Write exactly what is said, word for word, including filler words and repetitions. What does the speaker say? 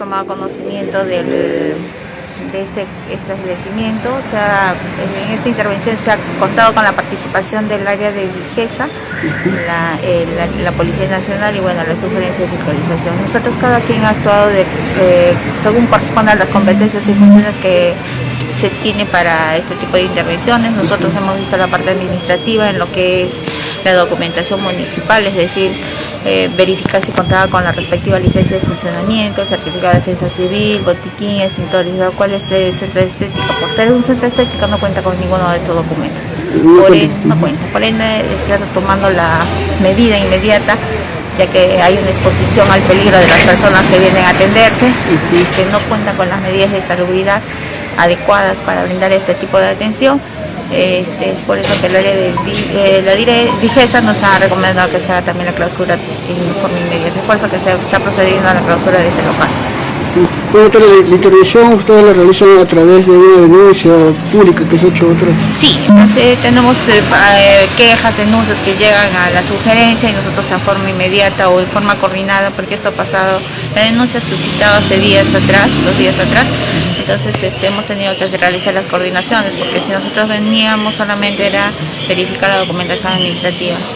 tomado conocimiento del, de este establecimiento. O sea, en esta intervención se ha contado con la participación del área de Vigesa, la, eh, la, la Policía Nacional y bueno, la sugerencia de fiscalización. Nosotros cada quien ha actuado de, eh, según corresponde a las competencias y funciones que se tiene para este tipo de intervenciones. Nosotros hemos visto la parte administrativa en lo que es la documentación municipal, es decir, eh, verificar si contaba con la respectiva licencia de funcionamiento, certificado de defensa civil, botiquín, extintores, lo cual este centro de estética, por ser un centro estético, no cuenta con ninguno de estos documentos. Por ende, no cuenta. Por ende, está tomando la medida inmediata, ya que hay una exposición al peligro de las personas que vienen a atenderse y que no cuentan con las medidas de salubridad adecuadas para brindar este tipo de atención. Este, es por eso que el área de eh, la Vigesa nos ha recomendado que se haga también la clausura en forma inmediata. Es por eso que se está procediendo a la clausura de este local. La, la intervención ustedes la realizan a través de una denuncia pública que se ha hecho otra. Sí, entonces tenemos eh, quejas, denuncias que llegan a la sugerencia y nosotros en forma inmediata o en forma coordinada, porque esto ha pasado, la denuncia suscitado hace días atrás, dos días atrás, entonces este, hemos tenido que realizar las coordinaciones, porque si nosotros veníamos solamente era verificar la documentación administrativa.